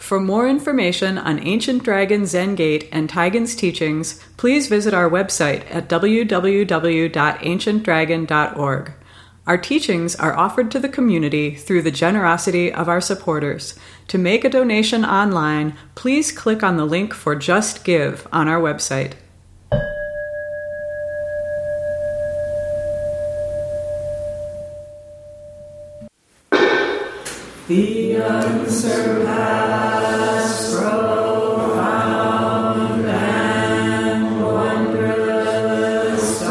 For more information on Ancient Dragon Zen Gate and Taigen's teachings, please visit our website at www.ancientdragon.org. Our teachings are offered to the community through the generosity of our supporters. To make a donation online, please click on the link for Just Give on our website. The unsurpassed, profound, and wondrous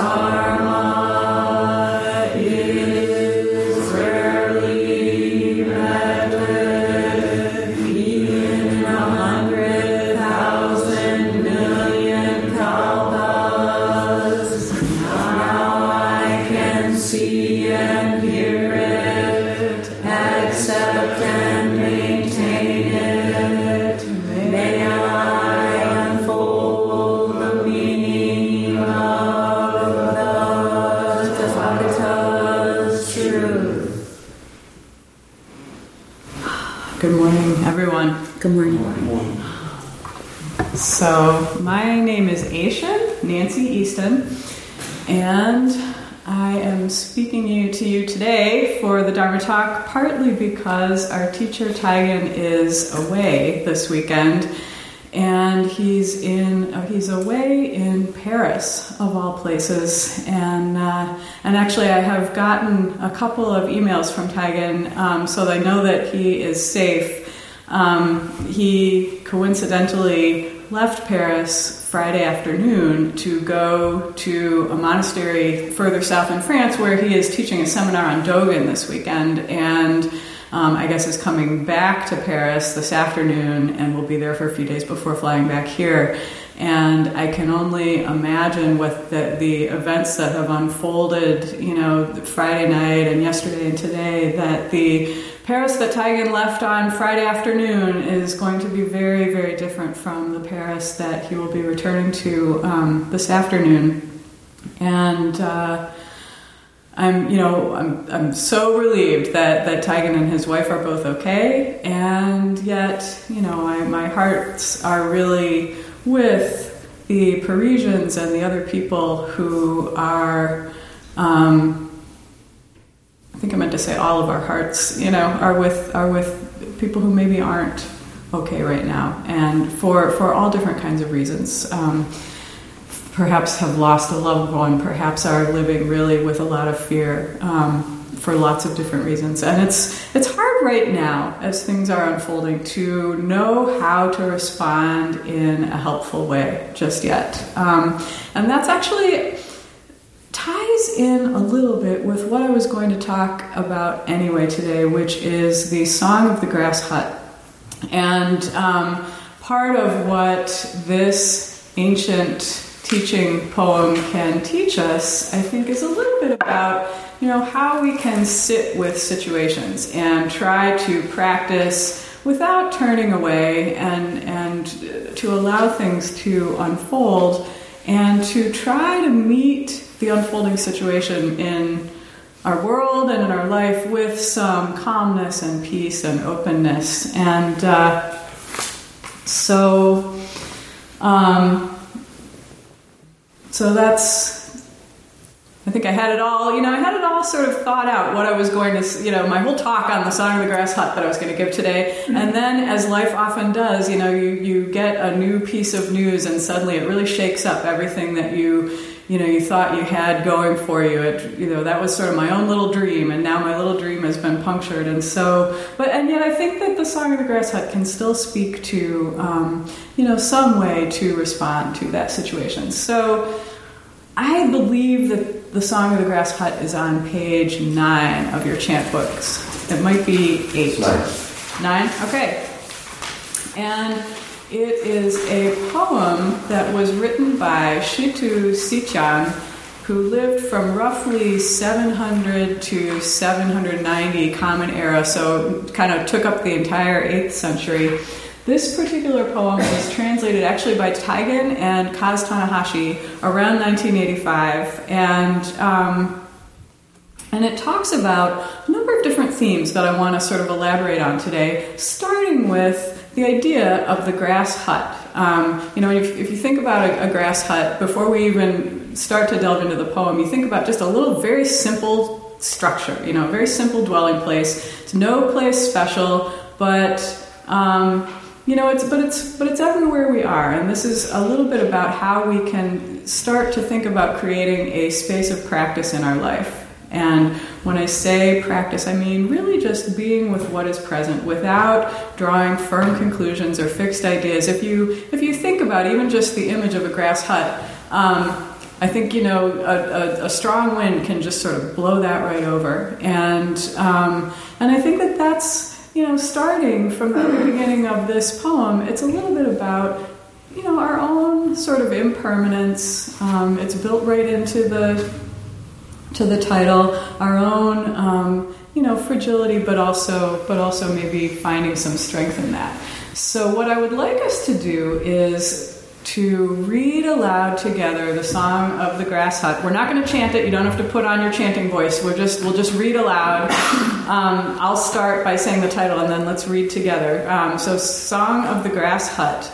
Dharma is rarely met with, even 100,000 million kalpas. Now I can see and hear it, accept and maintain it. May I unfold the meaning of the Tathagata's truth. Good morning, everyone. Good morning. So, my name is Aisha, Nancy Easton, and I am speaking to you today for the Dharma Talk, partly because our teacher Taigen is away this weekend, and he's away in Paris, of all places. And actually, I have gotten a couple of emails from Taigen, so that I know that he is safe. He coincidentally left Paris Friday afternoon to go to a monastery further south in France where he is teaching a seminar on Dogen this weekend, and I guess is coming back to Paris this afternoon and will be there for a few days before flying back here. And I can only imagine with the events that have unfolded, Friday night and yesterday and today, that the Paris that Taigen left on Friday afternoon is going to be very, very different from the Paris that he will be returning to this afternoon. And I'm so relieved that Taigen and his wife are both okay, and yet my hearts are really with the Parisians and the other people who are. I think I meant to say all of our hearts, are with people who maybe aren't okay right now, and for all different kinds of reasons. Perhaps have lost a loved one, perhaps are living really with a lot of fear for lots of different reasons. And it's hard right now, as things are unfolding, to know how to respond in a helpful way just yet. And that's actually ties in a little bit with what I was going to talk about anyway today, which is the Song of the Grass Hut. And part of what this ancient teaching poem can teach us, I think, is a little bit about, how we can sit with situations and try to practice without turning away and to allow things to unfold and to try to meet the unfolding situation in our world and in our life with some calmness and peace and openness. And so that's, I think I had it all, I had it all sort of thought out, what I was going to, my whole talk on the Song of the Grass Hut that I was going to give today. Mm-hmm. And then, as life often does, you get a new piece of news and suddenly it really shakes up everything that you thought you had going for you. That was sort of my own little dream, and now my little dream has been punctured. And yet I think that the Song of the Grass Hut can still speak to, some way to respond to that situation. So I believe that the Song of the Grass Hut is on page 9 of your chant books. It might be 8. 9? Okay. And it is a poem that was written by Shitu Sichan, who lived from roughly 700 to 790 Common Era, so kind of took up the entire 8th century. This particular poem was translated actually by Taigen and Kaz Tanahashi around 1985, and it talks about a number of different themes that I want to sort of elaborate on today, starting with the idea of the grass hut. If you think about a grass hut, before we even start to delve into the poem, you think about just a little very simple structure, a very simple dwelling place. It's no place special, but it's everywhere we are. And this is a little bit about how we can start to think about creating a space of practice in our life. And when I say practice, I mean really just being with what is present without drawing firm conclusions or fixed ideas. If you think about even just the image of a grass hut, I think, a strong wind can just sort of blow that right over. And I think that's, starting from the very beginning of this poem, it's a little bit about, our own sort of impermanence. It's built right into the title, our own, fragility, but also maybe finding some strength in that. So what I would like us to do is to read aloud together the Song of the Grass Hut. We're not going to chant it. You don't have to put on your chanting voice. We'll just read aloud. I'll start by saying the title, and then let's read together. So, Song of the Grass Hut.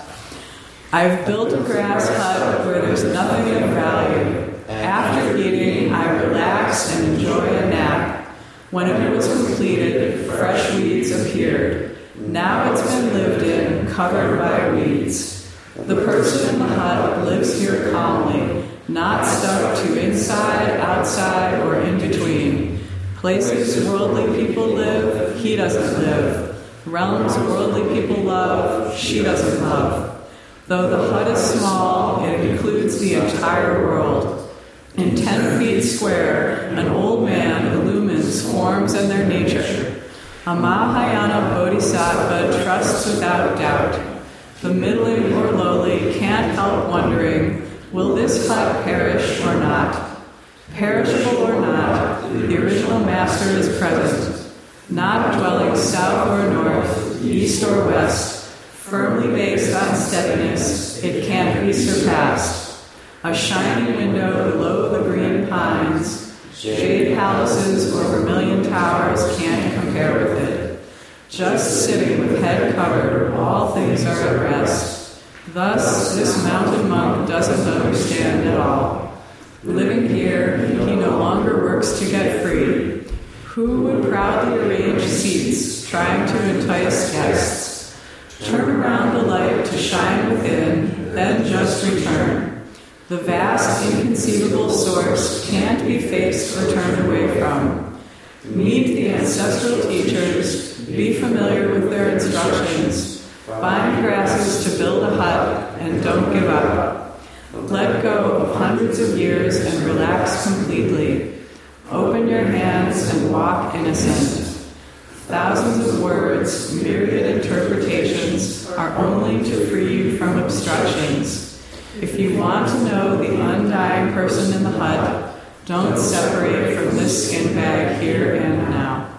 I've built a grass hut where there's nothing of value. After eating, I relax and enjoy a nap. When it was completed, fresh weeds appeared. Now it's been lived in, covered by weeds. The person in the hut lives here calmly, not stuck to inside, outside, or in between. Places worldly people live, he doesn't live. Realms worldly people love, she doesn't love. Though the hut is small, it includes the entire world. In 10 feet square, an old man illumines forms and their nature. A Mahayana Bodhisattva trusts without doubt. The middling or lowly can't help wondering, will this hut perish or not? Perishable or not, the original master is present, not dwelling south or north, east or west, firmly based on steadiness, it can't be surpassed. A shining window below the green pines, jade palaces or vermilion towers can't compare with it. Just sitting with head covered, all things are at rest. Thus, this mountain monk doesn't understand at all. Living here, he no longer works to get free. Who would proudly arrange seats, trying to entice guests? Turn around the light to shine within, then just return. The vast, inconceivable source can't be faced or turned away from. Meet the ancestral teachers, be familiar with their instructions, find grasses to build a hut, and don't give up. Let go of hundreds of years and relax completely. Open your hands and walk innocent. Thousands of words, myriad interpretations are only to free you from obstructions. If you want to know the undying person in the hut, don't separate from this skin bag here and now.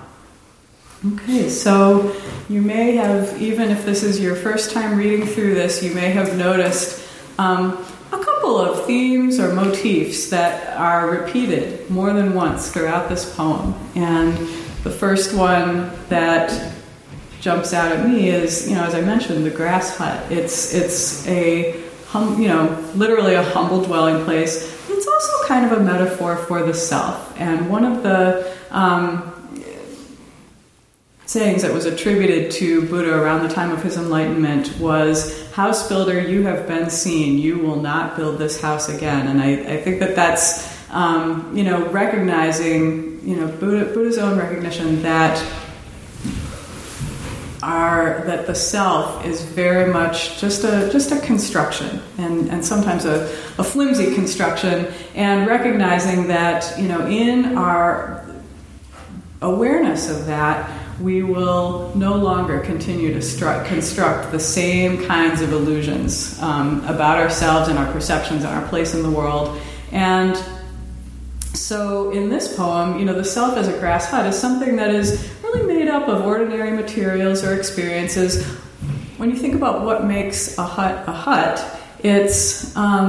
Okay, so you may have, even if this is your first time reading through this, you may have noticed a couple of themes or motifs that are repeated more than once throughout this poem. And the first one that jumps out at me is, as I mentioned, the grass hut. It's a literally a humble dwelling place. It's also kind of a metaphor for the self. And one of the sayings that was attributed to Buddha around the time of his enlightenment was, "House builder, you have been seen. You will not build this house again." And I think that's recognizing Buddha's own recognition that that the self is very much just a construction, and sometimes a flimsy construction, and recognizing that in our awareness of that, we will no longer continue to construct the same kinds of illusions about ourselves and our perceptions and our place in the world. And so in this poem, the self as a grass hut is something that is really made up of ordinary materials or experiences. When you think about what makes a hut, it's,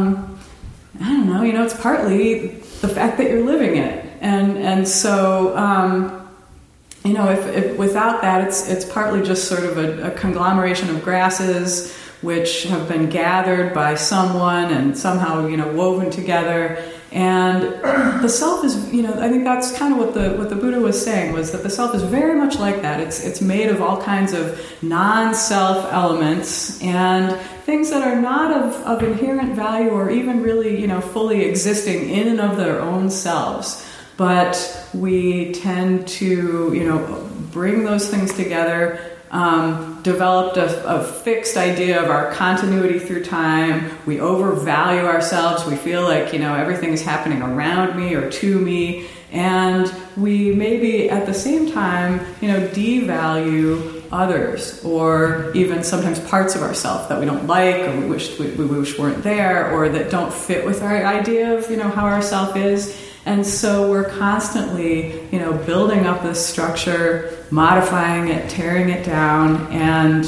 it's partly the fact that you're living in it. And so if without that, it's partly just sort of a conglomeration of grasses which have been gathered by someone and somehow, woven together. And the self is, I think that's kind of what the Buddha was saying, was that the self is very much like that. It's made of all kinds of non-self elements and things that are not of inherent value or even really, fully existing in and of their own selves. But we tend to, bring those things together, developed a fixed idea of our continuity through time. We overvalue ourselves. We feel like, everything is happening around me or to me. And we maybe at the same time, devalue others, or even sometimes parts of ourselves that we don't like, or we wish weren't there, or that don't fit with our idea of, how our self is. And so we're constantly, building up this structure, modifying it, tearing it down, and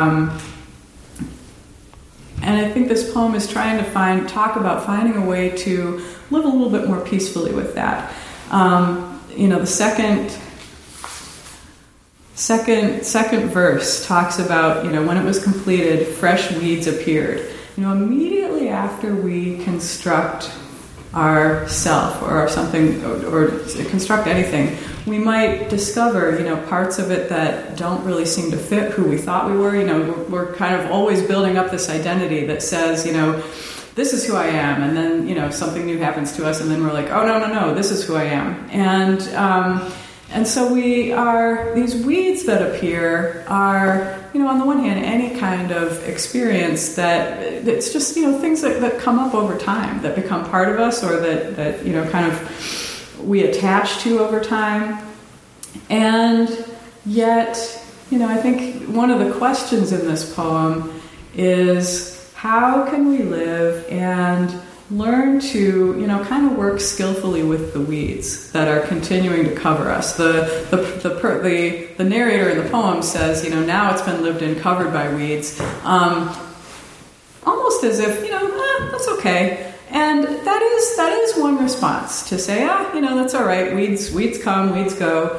I think this poem is trying to talk about finding a way to live a little bit more peacefully with that. The second verse talks about, when it was completed, fresh weeds appeared. Immediately after we construct our self or something, or construct anything, we might discover, parts of it that don't really seem to fit who we thought we were. We're kind of always building up this identity that says, this is who I am, and then, something new happens to us, and then we're like, oh, no, this is who I am. And so these weeds that appear are, on the one hand, any kind of experience that it's just, things that come up over time, that become part of us, or that kind of we attach to over time. And yet, I think one of the questions in this poem is, how can we live and learn to, kind of work skillfully with the weeds that are continuing to cover us. The narrator in the poem says, now it's been lived in, covered by weeds, almost as if, that's okay. And that is one response, to say, that's all right. Weeds come, weeds go.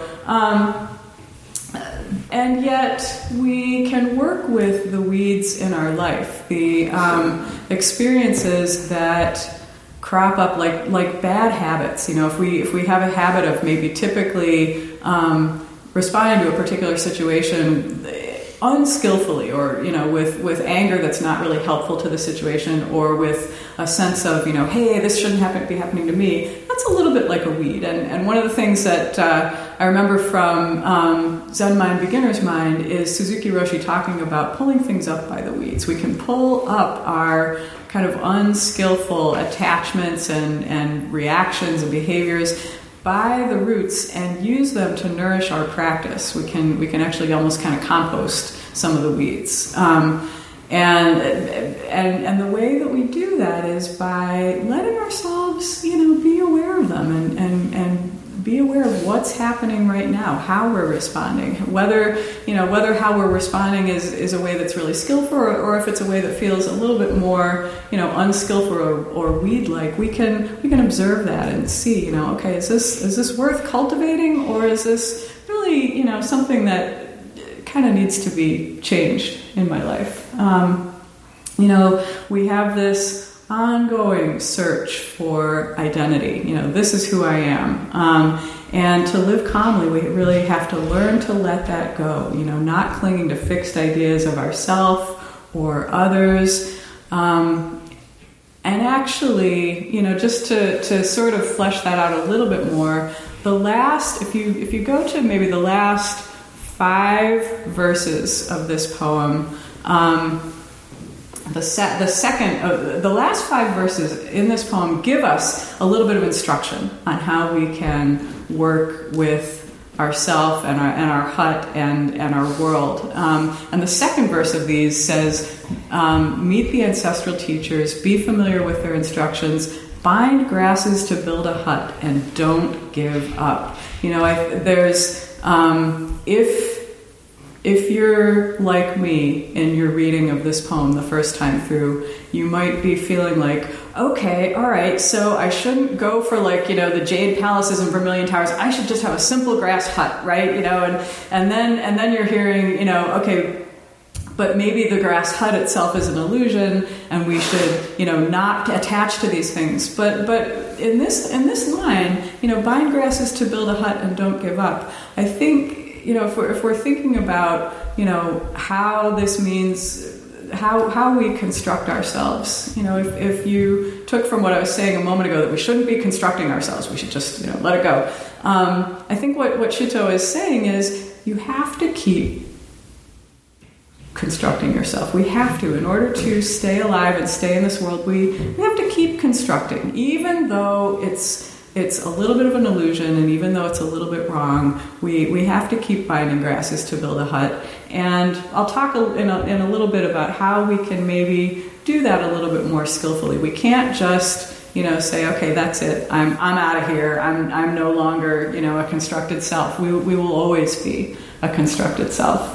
And yet we can work with the weeds in our life, the experiences that crop up like bad habits. If we have a habit of maybe typically responding to a particular situation unskillfully, or with anger that's not really helpful to the situation, or with a sense of hey, this shouldn't be happening to me, that's a little bit like a weed. And one of the things that I remember from Zen Mind, Beginner's Mind, is Suzuki Roshi talking about pulling things up by the weeds. We can pull up our kind of unskillful attachments and reactions and behaviors by the roots and use them to nourish our practice. We can actually almost kind of compost some of the weeds. And the way that we do that is by letting ourselves, be aware of them and be aware of what's happening right now, how we're responding, whether how we're responding is a way that's really skillful, or if it's a way that feels a little bit more, unskillful or weed-like. We can observe that and see, okay, is this worth cultivating, or is this really, something that kind of needs to be changed in my life? We have this ongoing search for identity. This is who I am. And to live calmly, we really have to learn to let that go, not clinging to fixed ideas of ourself or others. And actually, just to sort of flesh that out a little bit more, if you go to maybe the last 5 verses of this poem, the last 5 verses in this poem give us a little bit of instruction on how we can work with ourself and our hut and our world. And the second verse of these says, meet the ancestral teachers, be familiar with their instructions, bind grasses to build a hut, and don't give up. If you're like me in your reading of this poem the first time through, you might be feeling like, okay, all right, so I shouldn't go for like, the Jade Palaces and Vermilion Towers. I should just have a simple grass hut, right? And then you're hearing, okay, but maybe the grass hut itself is an illusion, and we should, not attach to these things. But in this line, bind grasses to build a hut and don't give up. I think, if we're thinking about, how this means, how we construct ourselves. If you took from what I was saying a moment ago that we shouldn't be constructing ourselves, we should just, let it go. I think what Shito is saying is you have to keep constructing yourself. We have to, in order to stay alive and stay in this world, we have to keep constructing, even though it's a little bit of an illusion, and even though it's a little bit wrong, we have to keep binding grasses to build a hut. And I'll talk in a little bit about how we can maybe do that a little bit more skillfully. We can't just say, okay, that's it. I'm out of here. I'm no longer a constructed self. We will always be a constructed self.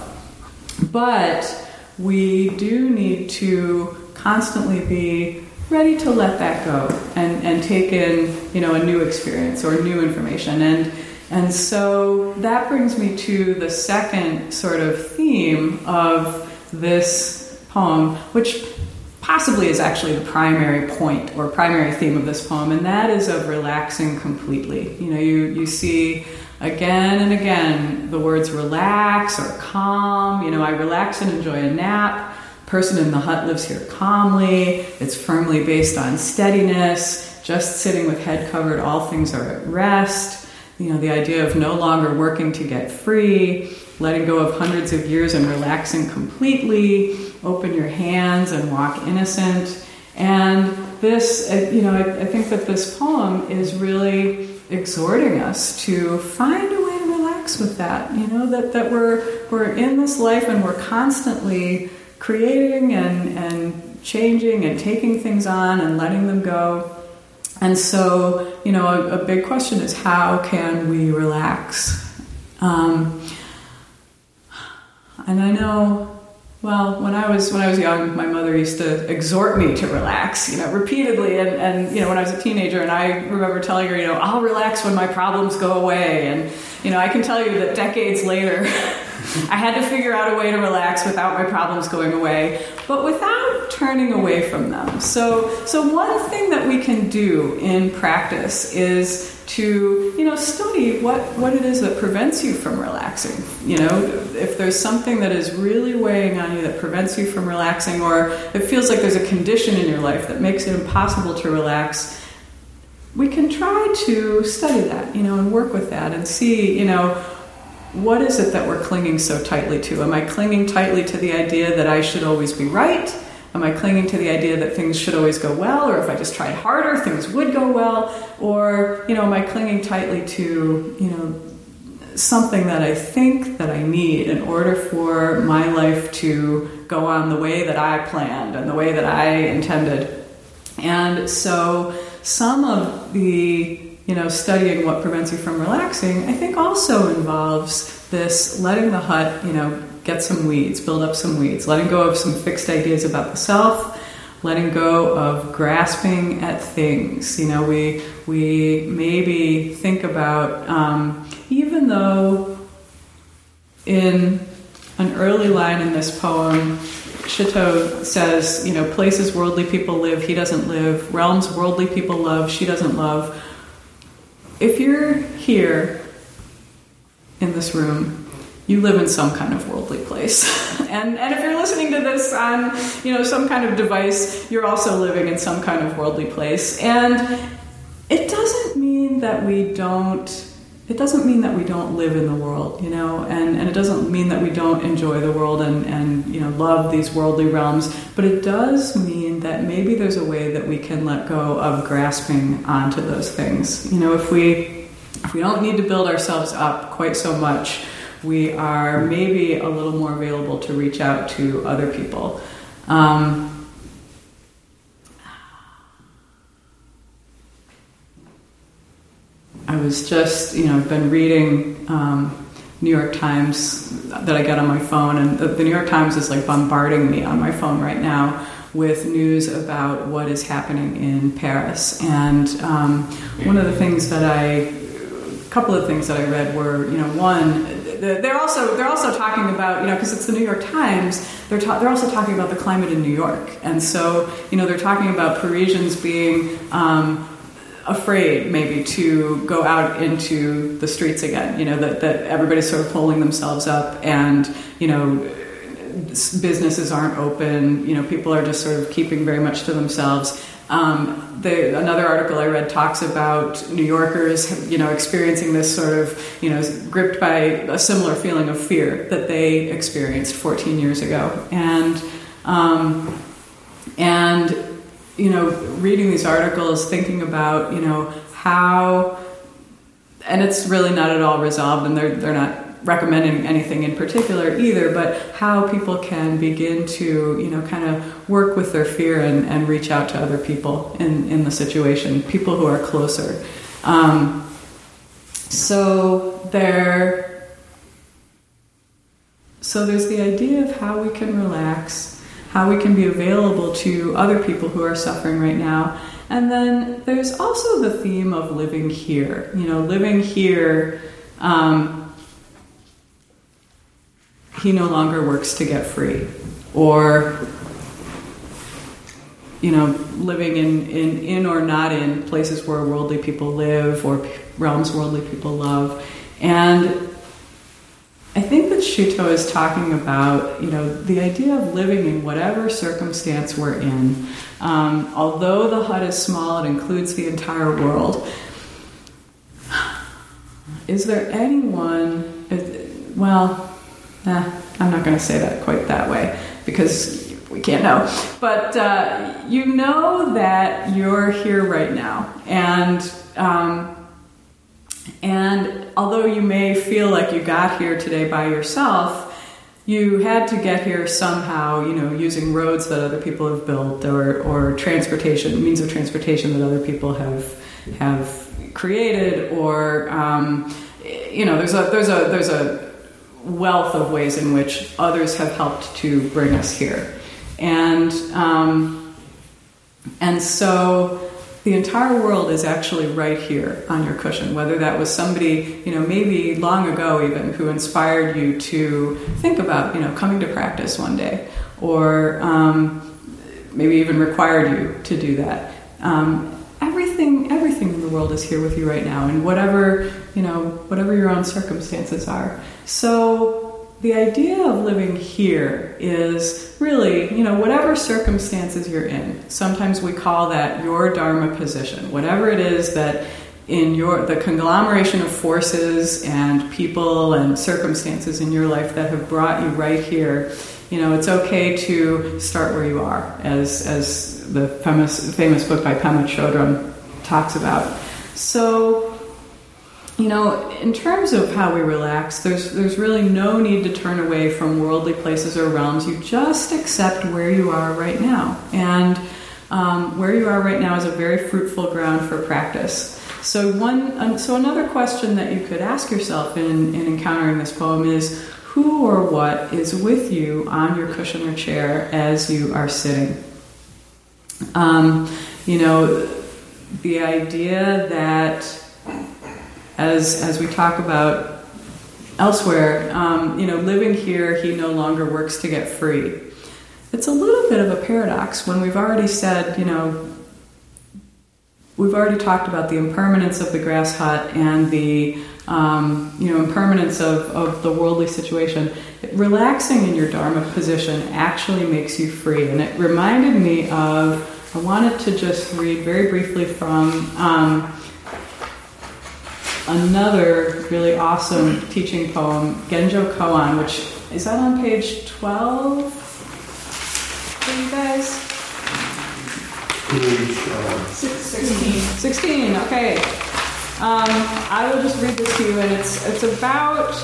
But we do need to constantly be ready to let that go and take in, a new experience or new information. And so that brings me to the second sort of theme of this poem, which possibly is actually the primary point or primary theme of this poem, and that is of relaxing completely. You see again and again the words relax or calm. I relax and enjoy a nap. Person in the hut lives here calmly. It's firmly based on steadiness. Just sitting with head covered, all things are at rest. The idea of no longer working to get free, letting go of hundreds of years and relaxing completely. Open your hands and walk innocent. And this, I think that this poem is really exhorting us to find a way to relax with that. That we're in this life and we're constantly creating and changing and taking things on and letting them go. And so, a big question is, how can we relax? And I know, well, when I was young, my mother used to exhort me to relax, repeatedly. And when I was a teenager, and I remember telling her, I'll relax when my problems go away. And, I can tell you that decades later, I had to figure out a way to relax without my problems going away, but without turning away from them. So one thing that we can do in practice is to, study what it is that prevents you from relaxing. If there's something that is really weighing on you that prevents you from relaxing, or it feels like there's a condition in your life that makes it impossible to relax, we can try to study that, and work with that and see, what is it that we're clinging so tightly to? Am I clinging tightly to the idea that I should always be right? Am I clinging to the idea that things should always go well, or if I just tried harder, things would go well? Or, am I clinging tightly to, something that I think that I need in order for my life to go on the way that I planned and the way that I intended? And so some of the studying what prevents you from relaxing, I think also involves this letting the hut, get some weeds, build up some weeds, letting go of some fixed ideas about the self, letting go of grasping at things. We maybe think about, even though in an early line in this poem, Shito says, places worldly people live, he doesn't live. Realms worldly people love, she doesn't love. If you're here in this room, you live in some kind of worldly place. and if you're listening to this on, some kind of device, you're also living in some kind of worldly place. And it doesn't mean that we don't live in the world, and it doesn't mean that we don't enjoy the world and love these worldly realms, but it does mean that maybe there's a way that we can let go of grasping onto those things. If we don't need to build ourselves up quite so much, we are maybe a little more available to reach out to other people. I was just, I've been reading New York Times that I get on my phone, and the New York Times is like bombarding me on my phone right now with news about what is happening in Paris. And one of the things that a couple of things that I read were, one, they're also talking about, because it's the New York Times, they're also talking about the climate in New York. And so, they're talking about Parisians being afraid maybe to go out into the streets again, that everybody's sort of pulling themselves up, and, businesses aren't open, people are just sort of keeping very much to themselves. Another article I read talks about New Yorkers, experiencing this sort of, gripped by a similar feeling of fear that they experienced 14 years ago. And reading these articles, thinking about, how, and it's really not at all resolved, and they're not recommending anything in particular either, but how people can begin to, kind of work with their fear and reach out to other people in the situation, people who are closer. So there's the idea of how we can relax, how we can be available to other people who are suffering right now. And then there's also the theme of living here. Living here, he no longer works to get free. Or, living in or not in places where worldly people live or realms worldly people love. And I think that Shuto is talking about, the idea of living in whatever circumstance we're in. Although the hut is small, it includes the entire world. Is there anyone, I'm not going to say that quite that way because we can't know. But that you're here right now. And although you may feel like you got here today by yourself, you had to get here somehow, using roads that other people have built or transportation, means of transportation that other people have created, or there's a wealth of ways in which others have helped to bring us here. And so the entire world is actually right here on your cushion, whether that was somebody, maybe long ago even, who inspired you to think about, coming to practice one day, or maybe even required you to do that. Everything in the world is here with you right now, and whatever your own circumstances are. So the idea of living here is really, whatever circumstances you're in. Sometimes we call that your Dharma position. Whatever it is that in the conglomeration of forces and people and circumstances in your life that have brought you right here, it's okay to start where you are, as the famous book by Pema Chodron talks about. So, in terms of how we relax, there's really no need to turn away from worldly places or realms. You just accept where you are right now. And where you are right now is a very fruitful ground for practice. So another question that you could ask yourself in encountering this poem is, who or what is with you on your cushion or chair as you are sitting? The idea that as we talk about elsewhere, living here, he no longer works to get free. It's a little bit of a paradox when we've already said, we've already talked about the impermanence of the grass hut and the, impermanence of the worldly situation. Relaxing in your Dharma position actually makes you free. And it reminded me of, I wanted to just read very briefly from another really awesome teaching poem, Genjo Koan, which is that on page 12 for you guys? Page 16. Okay. I will just read this to you, and it's about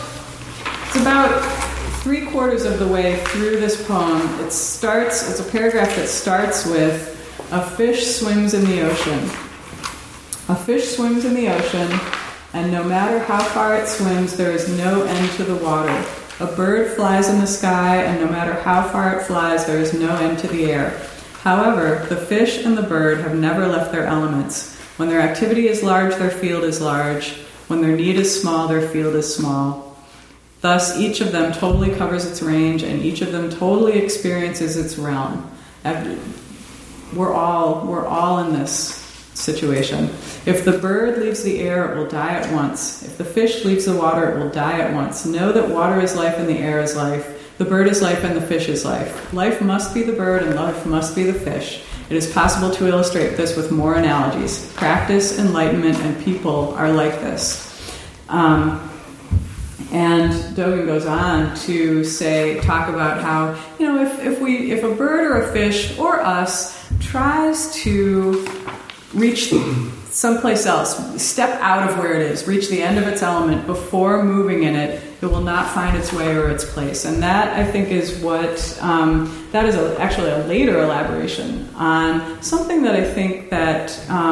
3/4 of the way through this poem. It's a paragraph that starts with, "A fish swims in the ocean. A fish swims in the ocean, and no matter how far it swims, there is no end to the water. A bird flies in the sky, and no matter how far it flies, there is no end to the air. However, the fish and the bird have never left their elements. When their activity is large, their field is large. When their need is small, their field is small. Thus, each of them totally covers its range, and each of them totally experiences its realm. We're all in this situation. If the bird leaves the air, it will die at once. If the fish leaves the water, it will die at once. Know that water is life and the air is life. The bird is life and the fish is life. Life must be the bird and life must be the fish. It is possible to illustrate this with more analogies. Practice, enlightenment, and people are like this. And Dogen goes on to talk about how, if a bird or a fish or us tries to reach someplace else, step out of where it is, reach the end of its element before moving in it, it will not find its way or its place. And that, I think, is what, that is actually a later elaboration on something that I think that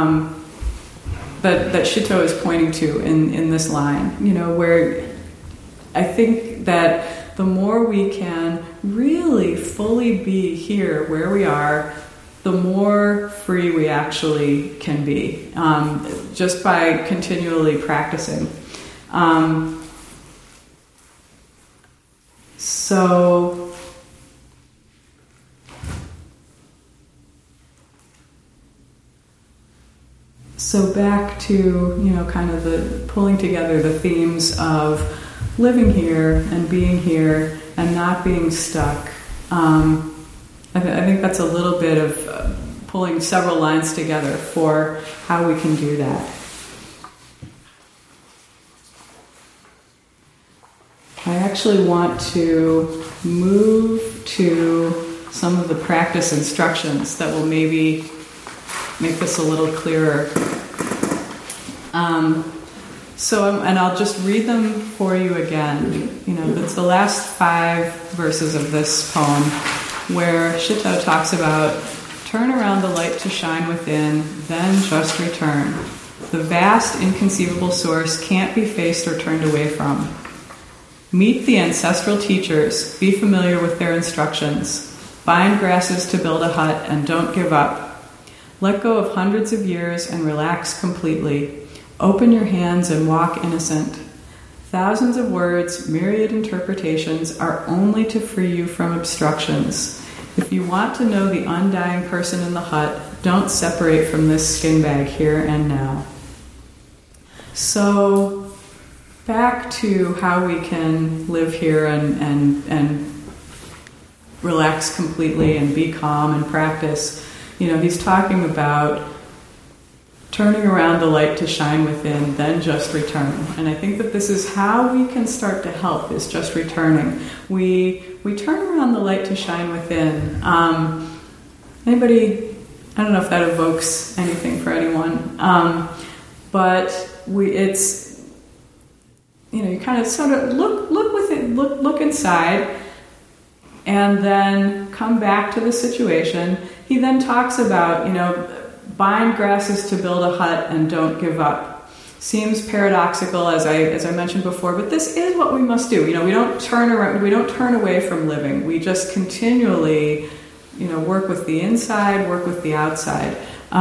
Shito is pointing to in this line, where I think that the more we can really fully be here where we are, the more free we actually can be, just by continually practicing. So back to, kind of the pulling together the themes of living here and being here and not being stuck. I think that's a little bit of pulling several lines together for how we can do that. I actually want to move to some of the practice instructions that will maybe make this a little clearer. And I'll just read them for you again. It's the last 5 verses of this poem where Shito talks about turn around the light to shine within, then just return. The vast, inconceivable source can't be faced or turned away from. Meet the ancestral teachers, be familiar with their instructions. Bind grasses to build a hut and don't give up. Let go of hundreds of years and relax completely. Open your hands and walk innocent. Thousands of words, myriad interpretations are only to free you from obstructions. If you want to know the undying person in the hut, don't separate from this skin bag here and now. So, back to how we can live here and relax completely and be calm and practice. He's talking about turning around the light to shine within, then just return. And I think that this is how we can start to help, is just returning. We turn around the light to shine within. Anybody, I don't know if that evokes anything for anyone, but it's, you kind of sort of look within, look inside, and then come back to the situation. He then talks about, bind grasses to build a hut and don't give up. Seems paradoxical, as I mentioned before, but this is what we must do. We don't turn away from living. We just continually, work with the inside, work with the outside.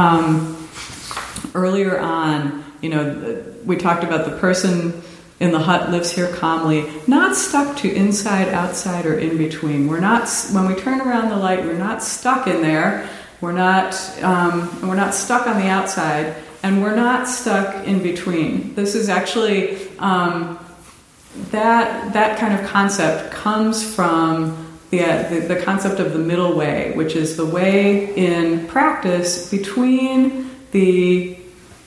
Earlier on, we talked about the person in the hut lives here calmly, not stuck to inside, outside, or in between. We're not, when we turn around the light, we're not stuck in there. We're not stuck on the outside, and we're not stuck in between. This is actually that kind of concept comes from the concept of the middle way, which is the way in practice between the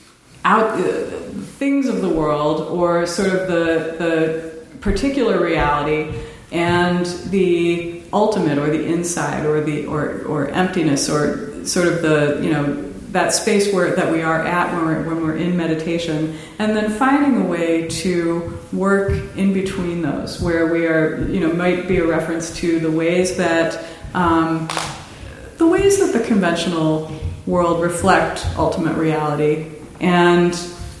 things of the world, or sort of the particular reality, and the ultimate, or the inside, or emptiness, or sort of the that space that we are at when we're in meditation, and then finding a way to work in between those, where we are, might be a reference to the ways that the conventional world reflect ultimate reality, and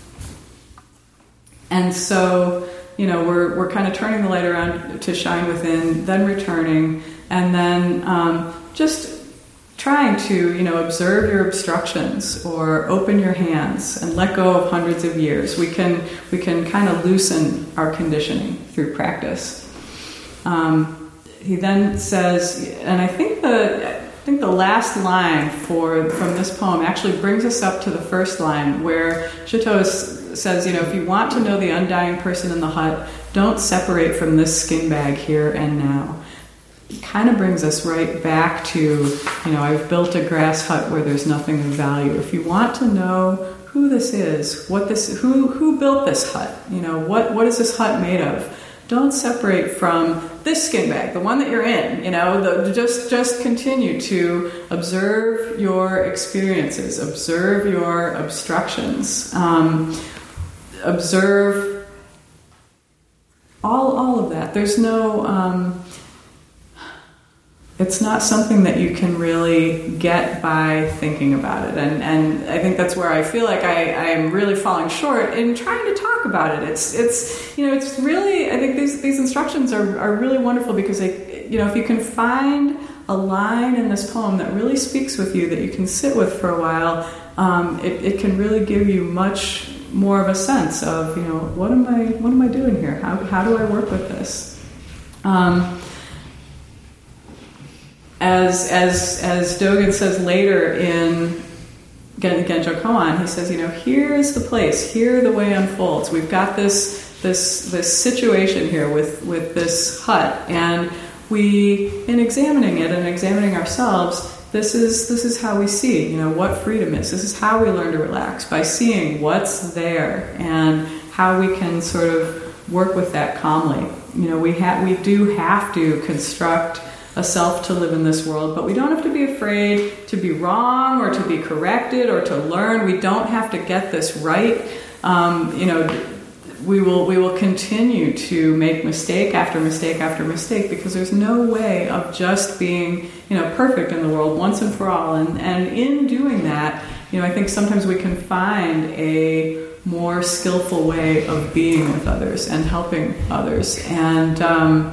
so we're kind of turning the light around to shine within, then returning, and then just trying to, observe your obstructions or open your hands and let go of hundreds of years. We can kind of loosen our conditioning through practice. He then says, and I think the last line from this poem actually brings us up to the first line, where Shuto says, if you want to know the undying person in the hut, don't separate from this skin bag here and now. It kind of brings us right back to, I've built a grass hut where there's nothing of value. If you want to know who this is, who built this hut, what is this hut made of, don't separate from this skin bag, the one that you're in. Just continue to observe your experiences, observe your obstructions, observe all of that. There's no. It's not something that you can really get by thinking about it. And I think that's where I feel like I am really falling short in trying to talk about it. It's really, I think these instructions are really wonderful because if you can find a line in this poem that really speaks with you, that you can sit with for a while, it can really give you much more of a sense of, what am I doing here? How do I work with this? As Dogen says later in Genjo Koan, he says, here is the place, here the way unfolds. We've got this situation here with this hut, and in examining it and examining ourselves, this is how we see, what freedom is. This is how we learn to relax, by seeing what's there and how we can sort of work with that calmly. We do have to construct a self to live in this world, but we don't have to be afraid to be wrong or to be corrected or to learn. We don't have to get this right. We will continue to make mistake after mistake after mistake, because there's no way of just being perfect in the world once and for all. And in doing that, I think sometimes we can find a more skillful way of being with others and helping others. And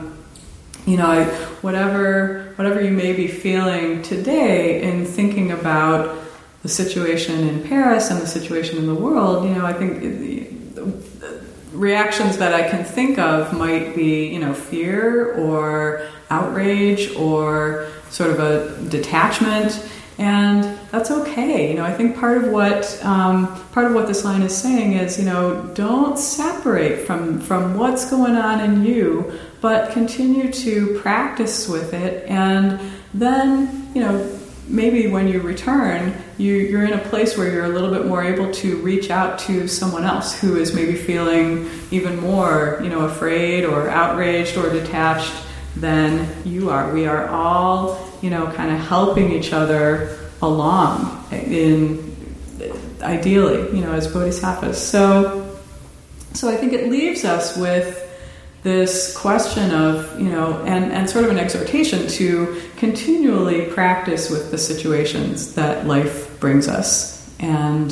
whatever you may be feeling today in thinking about the situation in Paris and the situation in the world, I think the reactions that I can think of might be, this or outrage or sort of a detachment, and that's okay. I think part of what this line is saying is, don't separate from what's going on in you, but continue to practice with it, and then, maybe when you return, you're in a place where you're a little bit more able to reach out to someone else who is maybe feeling even more, afraid or outraged or detached than you are. We are all, kind of helping each other along ideally, as bodhisattvas. So I think it leaves us with this question of, and sort of an exhortation to continually practice with the situations that life brings us, and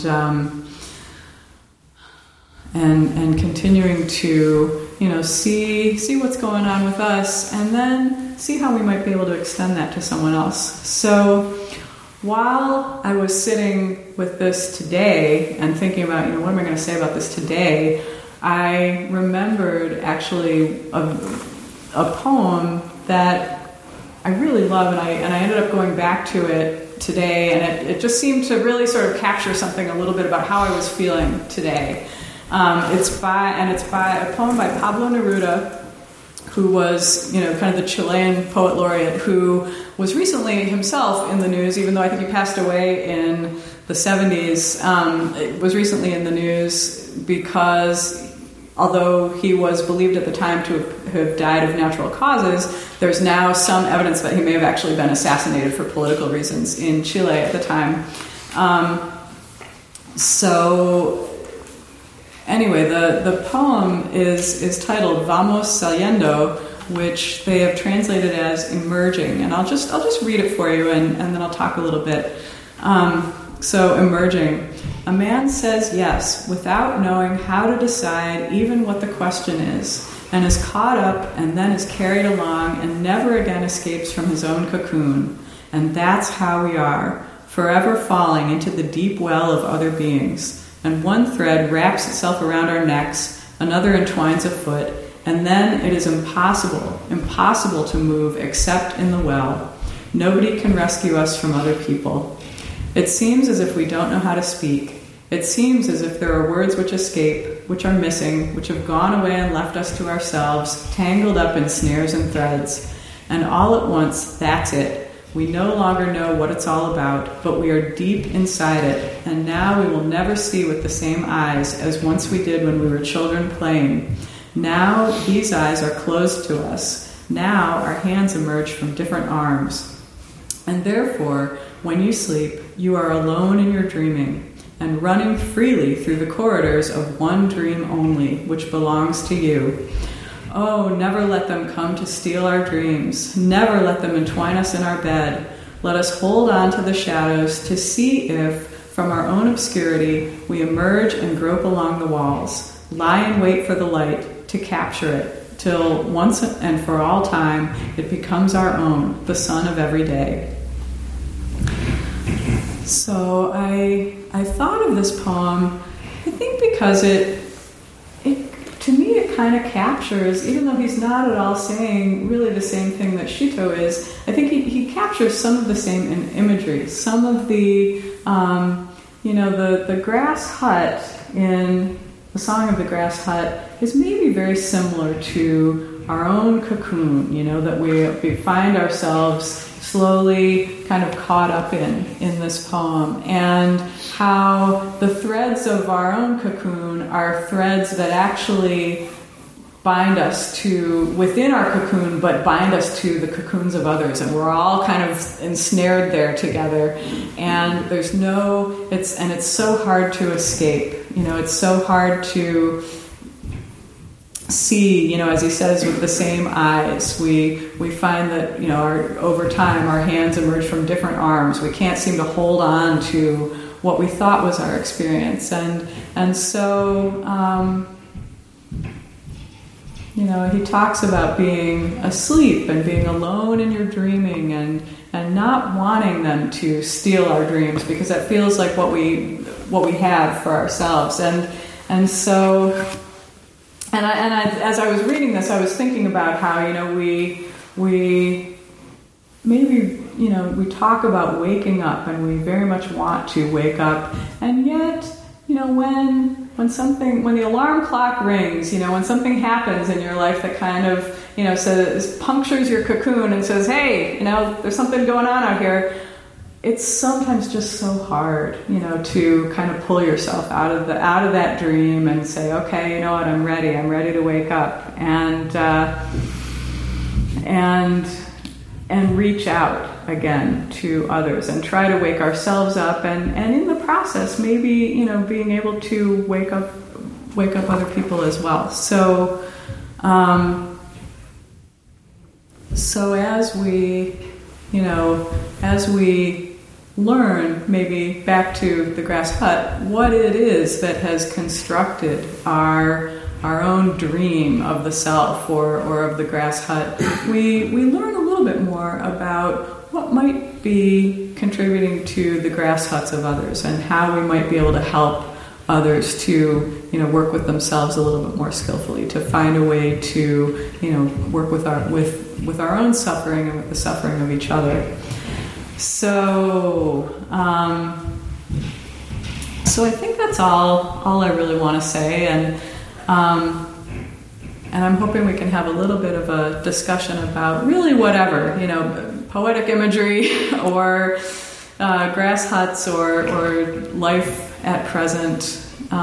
continuing to, see what's going on with us, and then see how we might be able to extend that to someone else. So while I was sitting with this today and thinking about, what am I going to say about this today, I remembered actually a poem that I really love, and I ended up going back to it today, and it just seemed to really sort of capture something a little bit about how I was feeling today. It's by a poem by Pablo Neruda, who was, kind of the Chilean poet laureate, who was recently himself in the news, even though I think he passed away in the 70s. It was recently in the news because, although he was believed at the time to have died of natural causes, there's now some evidence that he may have actually been assassinated for political reasons in Chile at the time. So anyway, the poem is titled Vamos Saliendo, which they have translated as emerging. And I'll just read it for you, and then I'll talk a little bit. So emerging. A man says yes without knowing how to decide even what the question is, and is caught up and then is carried along and never again escapes from his own cocoon. and that's how we are, forever falling into the deep well of other beings. And one thread wraps itself around our necks, another entwines a foot, and then it is impossible to move except in the well. Nobody can rescue us from other people. It seems as if we don't know how to speak. It seems as if there are words which escape, which are missing, which have gone away and left us to ourselves, tangled up in snares and threads. And all at once, that's it. We no longer know what it's all about, but we are deep inside it, and now we will never see with the same eyes as once we did when we were children playing. Now these eyes are closed to us. Now our hands emerge from different arms. And therefore, when you sleep, you are alone in your dreaming, and running freely through the corridors of one dream only, which belongs to you. Oh, never let them come to steal our dreams. Never let them entwine us in our bed. Let us hold on to the shadows to see if, from our own obscurity, we emerge and grope along the walls. Lie in wait for the light, to capture it, till once and for all time it becomes our own, the sun of every day. So I thought of this poem, I think because it to me it kind of captures, even though he's not at all saying really the same thing that Shito is, I think he captures some of the same imagery, some of the, the grass hut in the Song of the Grass Hut is maybe very similar to our own cocoon, that we find ourselves slowly kind of caught up in this poem, and how the threads of our own cocoon are threads that actually bind us to within our cocoon, but bind us to the cocoons of others, and we're all kind of ensnared there together, and it's so hard to escape. It's so hard to see, as he says, with the same eyes. We find that, over time our hands emerge from different arms. We can't seem to hold on to what we thought was our experience. And so, he talks about being asleep and being alone in your dreaming and not wanting them to steal our dreams, because that feels like what we have for ourselves. And so, as I was reading this, I was thinking about how, we maybe, we talk about waking up, and we very much want to wake up, and yet, when the alarm clock rings, when something happens in your life that kind of, says, punctures your cocoon and says, hey, there's something going on out here, it's sometimes just so hard, to kind of pull yourself out of that dream and say, okay, you know what, I'm ready to wake up, and reach out again to others and try to wake ourselves up, and in the process, maybe, being able to wake up other people as well. So as we learn, maybe back to the grass hut, what it is that has constructed our own dream of the self or of the grass hut, we learn a little bit more about what might be contributing to the grass huts of others, and how we might be able to help others to work with themselves a little bit more skillfully, to find a way to work with our own suffering and with the suffering of each other. So I think that's all I really want to say, and I'm hoping we can have a little bit of a discussion about really whatever, poetic imagery or grass huts or life at present,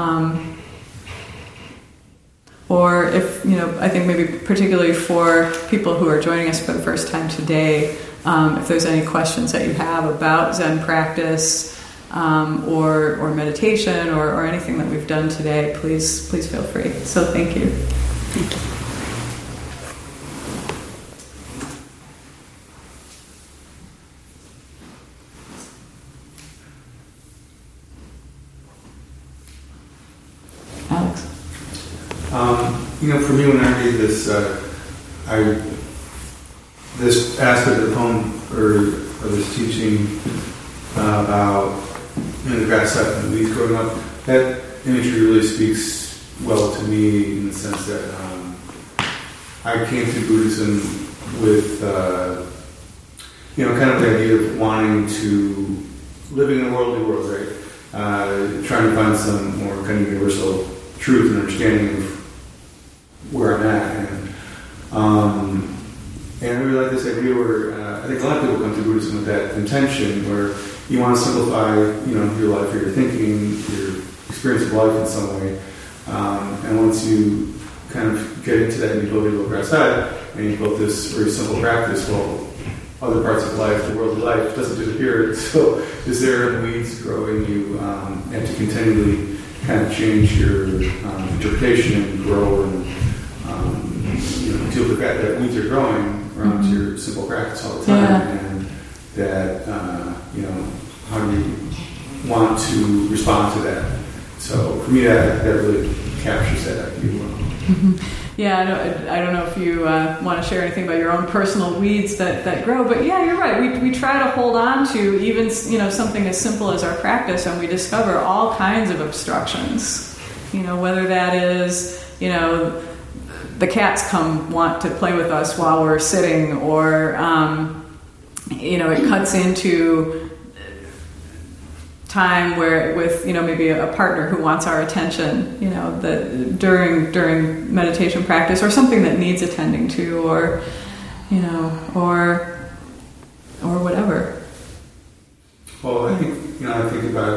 or if, I think maybe particularly for people who are joining us for the first time today, if there's any questions that you have about Zen practice, or meditation, or anything that we've done today, please feel free. So thank you. Thank you. Alex? For me, when I read this, this aspect of the poem, or of this teaching about the grass side and the weeds growing up. That imagery really speaks well to me in the sense that I came to Buddhism with kind of the idea of wanting to living in a worldly world, right? Trying to find some more kind of universal truth and understanding of where I'm at, and I really like this idea where I think a lot of people come to Buddhism with that intention, where you want to simplify, your life or your thinking, your experience of life in some way, and once you kind of get into that and you build your little grass hut, and you build this very simple practice, well, other parts of life, the worldly life, doesn't disappear. So is there weeds growing? You have to continually kind of change your interpretation and grow and deal with the fact that weeds are growing around your simple practice all the time, and that how do you want to respond to that? So for me, that really captures that idea well. Mm-hmm. Yeah, I don't know if you want to share anything about your own personal weeds that grow, but yeah, you're right. We try to hold on to even something as simple as our practice, and we discover all kinds of obstructions. Whether that is the cats want to play with us while we're sitting, or it cuts into time where with maybe a partner who wants our attention, that during meditation practice, or something that needs attending to, or whatever. Well, I think I think about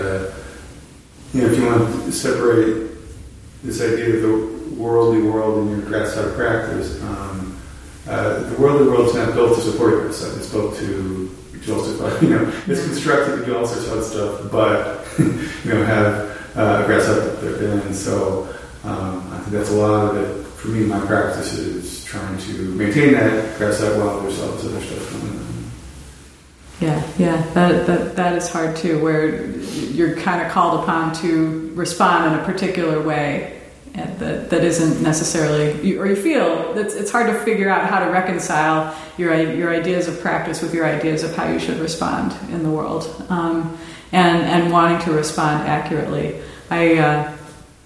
if you want to separate this idea of the worldly world and your grass side practice, the worldly world is not built to support your grass side. It's built to it's constructed to do all sorts of other stuff, but have a grass up there. And so I think that's a lot of it. For me, my practice is trying to maintain that grass up while there's all this other stuff going on. Yeah, that is hard too, where you're kind of called upon to respond in a particular way. That isn't necessarily, or you feel that it's hard to figure out how to reconcile your ideas of practice with your ideas of how you should respond in the world, and wanting to respond accurately. I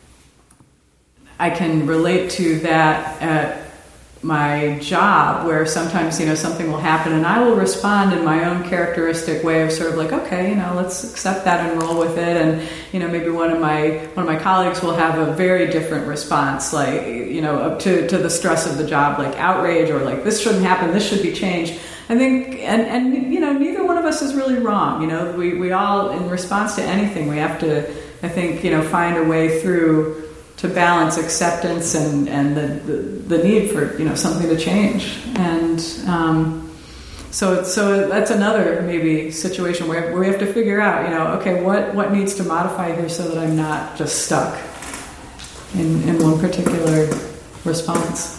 can relate to that at my job, where sometimes something will happen and I will respond in my own characteristic way of sort of like, okay, let's accept that and roll with it, and maybe one of my colleagues will have a very different response, like to the stress of the job, like outrage, or like this shouldn't happen, this should be changed. I think and neither one of us is really wrong. We all, in response to anything, we have to, I think, find a way through to balance acceptance and the need for something to change, and so that's another maybe situation where we have to figure out okay, what needs to modify here so that I'm not just stuck in one particular response.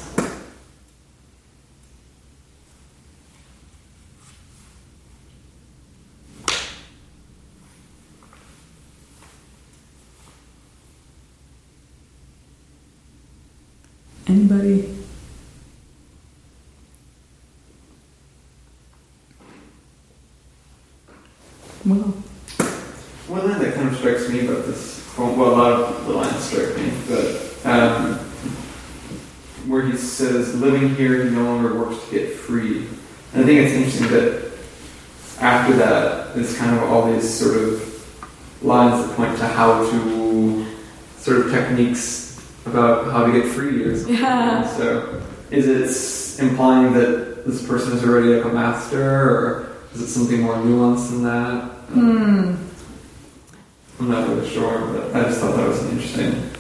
Anybody? Well, one thing that kind of strikes me about this poem, well, a lot of the lines strike me, but where he says, living here, he no longer works to get free. And I think it's interesting that after that, there's kind of all these sort of lines that point to how to, sort of techniques about how to get free or something. Yeah. So is it implying that this person is already like a master, or is it something more nuanced than that? I'm not really sure, but I just thought that was interesting.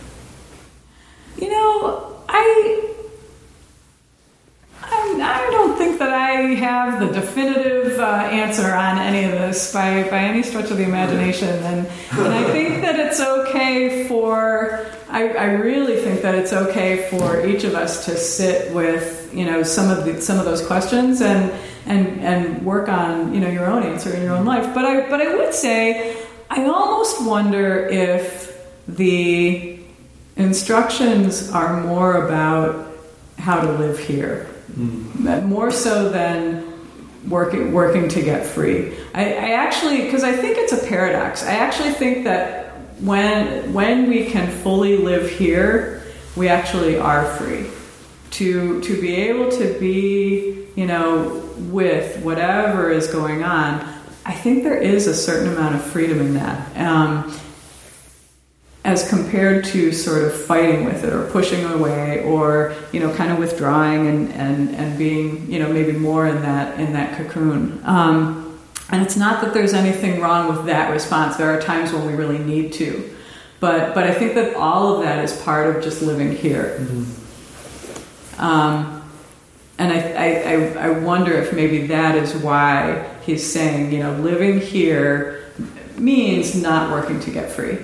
I don't think that I have the definitive answer on any of this by any stretch of the imagination, and I think that it's okay for. I really think that it's okay for each of us to sit with some of those questions and work on your own answer in your own life. But I would say I almost wonder if the instructions are more about how to live here, more so than working to get free. I actually, because I think it's a paradox. I actually think that when we can fully live here, we actually are free. To be able to be, with whatever is going on, I think there is a certain amount of freedom in that. As compared to sort of fighting with it or pushing away or, kind of withdrawing and being, maybe more in that cocoon. And it's not that there's anything wrong with that response. There are times when we really need to. But I think that all of that is part of just living here. Mm-hmm. And I wonder if maybe that is why he's saying, living here means not working to get free.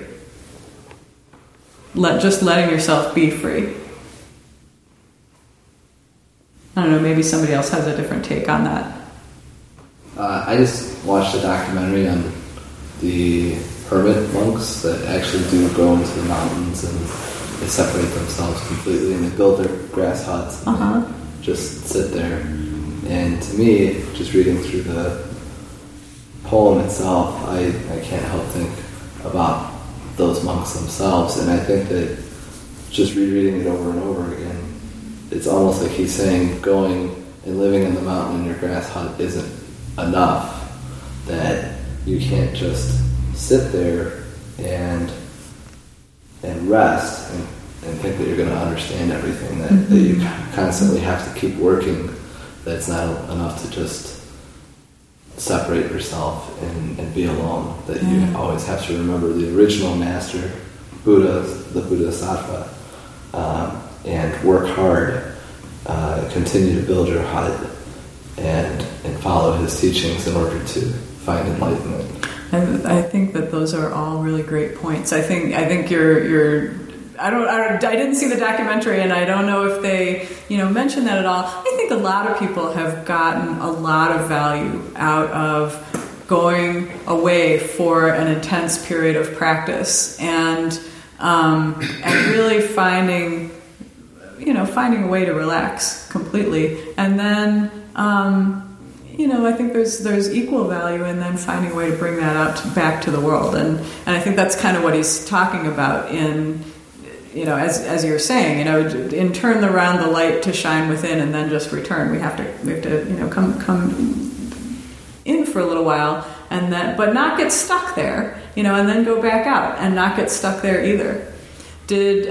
Just letting yourself be free. I don't know, maybe somebody else has a different take on that. I just watched a documentary on the hermit monks that actually do go into the mountains and they separate themselves completely and they build their grass huts and they just sit there. And to me, just reading through the poem itself, I can't help think about those monks themselves, and I think that just rereading it over and over again, it's almost like he's saying going and living in the mountain in your grass hut isn't enough, that you can't just sit there and rest and think that you're going to understand everything, that you constantly have to keep working, that it's not enough to just separate yourself and be alone, that you always have to remember the original master, Buddha, the Bodhisattva, and work hard, continue to build your hut and follow his teachings in order to find enlightenment. I think that those are all really great points. I think you're I didn't see the documentary, and I don't know if they, mention that at all. I think a lot of people have gotten a lot of value out of going away for an intense period of practice and really finding a way to relax completely. And then, I think there's equal value in then finding a way to bring that out back to the world. And I think that's kind of what he's talking about in, as you're saying, in turn around the light to shine within and then just return. We have to come in for a little while and then, but not get stuck there, and then go back out and not get stuck there either. Did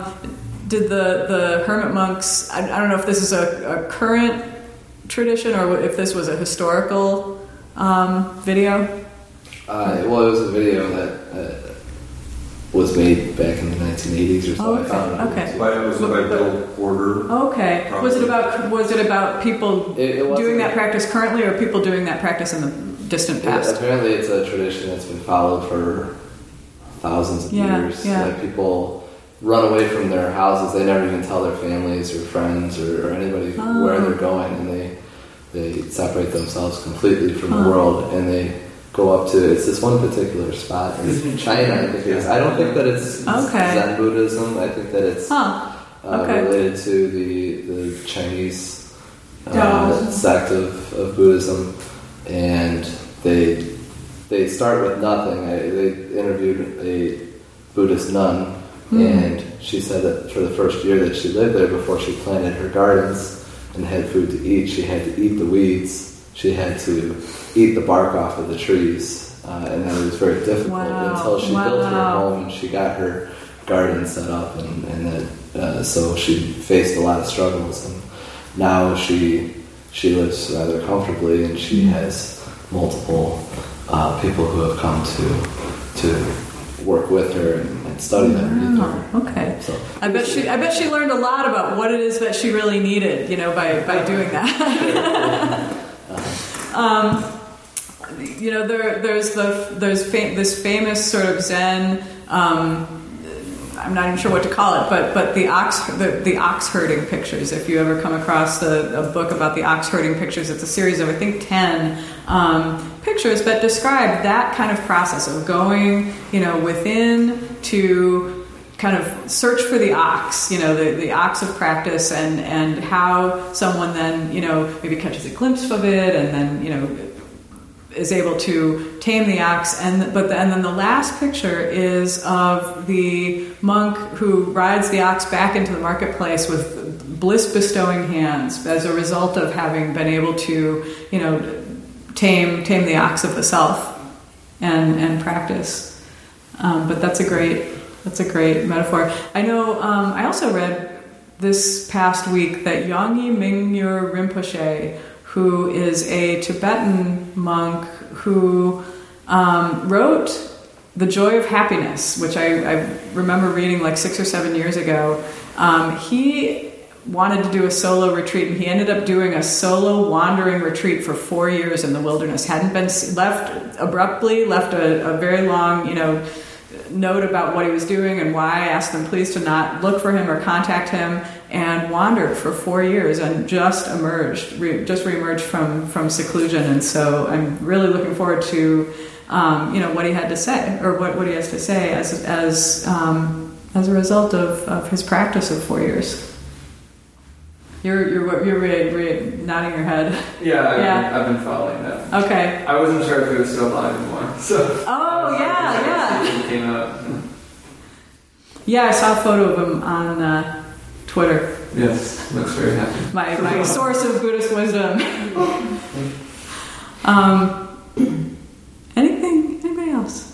the hermit monks, I don't know if this is a current tradition or if this was a historical video? It was a video that was made back in the 1980s or so. Okay. It was by Bill Porter. Okay. Probably. Was it about people doing that practice currently, or people doing that practice in the distant past? Apparently, it's a tradition that's been followed for thousands of years. Yeah. Like people run away from their houses; they never even tell their families or friends or anybody where they're going, and they separate themselves completely from the world, and they go up to, it's this one particular spot in China, I think it is. I don't think that it's Zen Buddhism. I think that it's related to the Chinese sect of Buddhism, and they start with nothing. They interviewed a Buddhist nun, and she said that for the first year that she lived there, before she planted her gardens and had food to eat, she had to eat the weeds. She had to eat the bark off of the trees, and that was very difficult until she built her home and she got her garden set up, and so she faced a lot of struggles, and now she lives rather comfortably, and she has multiple people who have come to work with her and study underneath her. Okay. So I bet she learned a lot about what it is that she really needed, by doing that. There's this famous sort of Zen. I'm not even sure what to call it, but the ox herding pictures. If you ever come across a book about the ox herding pictures, it's a series of I think 10 pictures that describe that kind of process of going, within to kind of search for the ox, the ox of practice, and how someone then, maybe catches a glimpse of it, and then, is able to tame the ox. And then the last picture is of the monk who rides the ox back into the marketplace with bliss-bestowing hands as a result of having been able to, tame the ox of the self and practice. But that's a great metaphor. I know. I also read this past week that Yongey Mingyur Rinpoche, who is a Tibetan monk who wrote The Joy of Happiness, which I remember reading like 6 or 7 years ago. He wanted to do a solo retreat, and he ended up doing a solo wandering retreat for 4 years in the wilderness. Hadn't been left abruptly, left a very long, note about what he was doing and why. I asked them please to not look for him or contact him, and wandered for 4 years and just reemerged from seclusion. And so I'm really looking forward to what he had to say, or what he has to say as a result of his practice of 4 years. You're nodding your head. Yeah, I've been following that. Okay. I wasn't sure if it was still alive anymore. So. Oh yeah. It came out. Yeah, I saw a photo of him on Twitter. Yes, looks very happy. My source of Buddhist wisdom. Anybody else?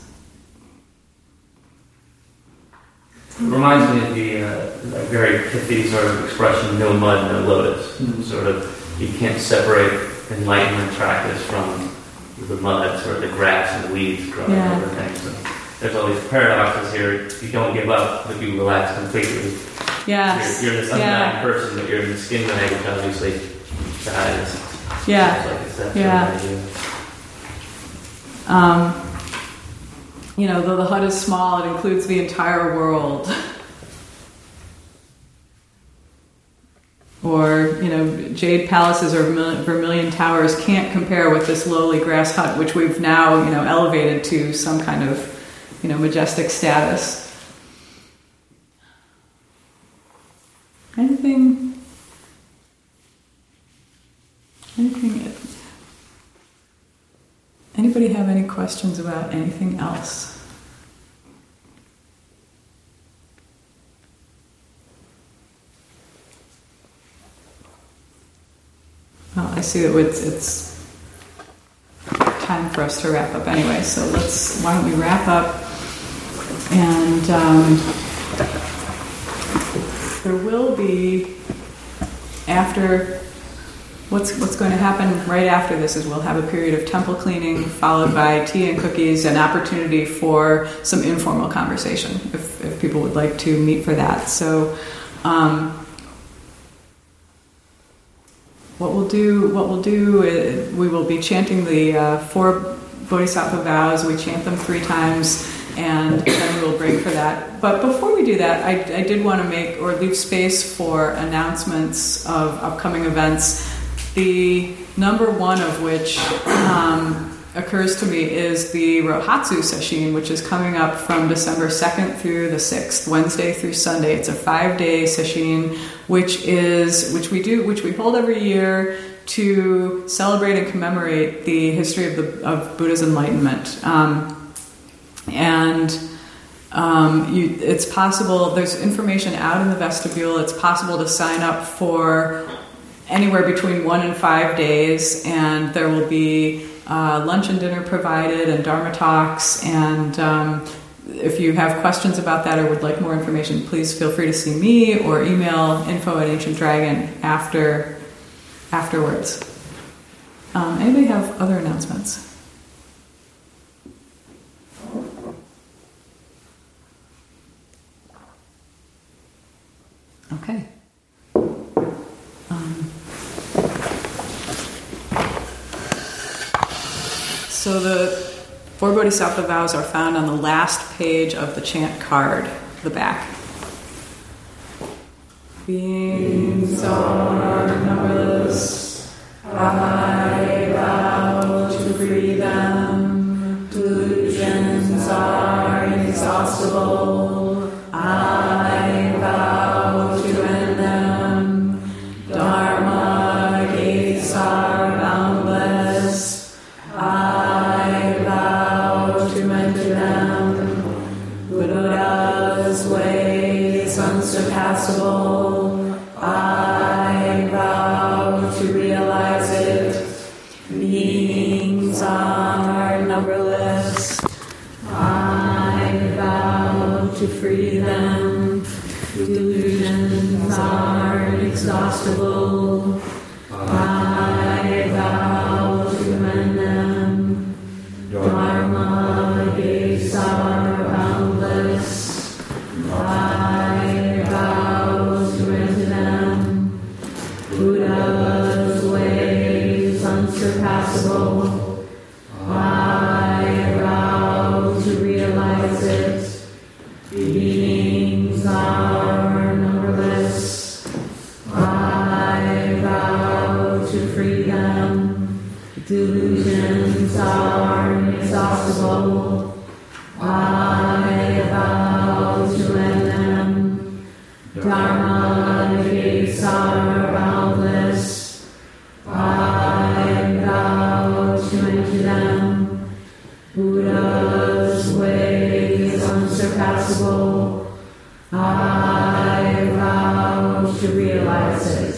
It reminds me of the very pithy sort of expression, no mud, no lotus. Mm-hmm. Sort of, you can't separate enlightenment practice from the mud, sort of the grass and the weeds growing over things. So there's all these paradoxes here. You don't give up, but you relax completely. Yes. You're this undying person, but you're in the skin bag, which obviously dies. Yeah. It's like it's that sort of idea. Though the hut is small, it includes the entire world. Or, jade palaces or vermilion towers can't compare with this lowly grass hut, which we've now, elevated to some kind of, majestic status. Anything? Anybody have any questions about anything else? Well, I see that it's time for us to wrap up anyway, so why don't we wrap up, and there will be, after, what's going to happen right after this is we'll have a period of temple cleaning, followed by tea and cookies, an opportunity for some informal conversation, if people would like to meet for that. So, What we'll do is we will be chanting the 4 Bodhisattva vows. We chant them 3 times, and then we'll break for that. But before we do that, I did want to make or leave space for announcements of upcoming events. The number one of which occurs to me is the Rohatsu Sesshin, which is coming up from December 2nd through the 6th, Wednesday through Sunday. It's a 5-day sesshin, which we hold every year to celebrate and commemorate the history of Buddha's enlightenment. It's possible. There's information out in the vestibule. It's possible to sign up for anywhere between 1 and 5 days, and there will be lunch and dinner provided, and Dharma talks. And if you have questions about that or would like more information, please feel free to see me or email info@ancientdragon afterwards. Anybody have other announcements? Okay. So the 4 Bodhisattva vows are found on the last page of the chant card, the back. Beings are numberless. I vow to free them. Delusions are inexhaustible. I unsurpassable. I vow to realize it. Beings are numberless. I vow to free them. Delusions are inexhaustible. I vow to end them. Dharma gates are boundless. I vow to enter them. Buddha's ways unsurpassable. I vow to realize it. Beings are numberless. I vow to free them. Delusions are inexhaustible. I vow to end them. Dharma gates are boundless. I vow to enter them. Buddha's ways unsurpassable. I vow to realize it.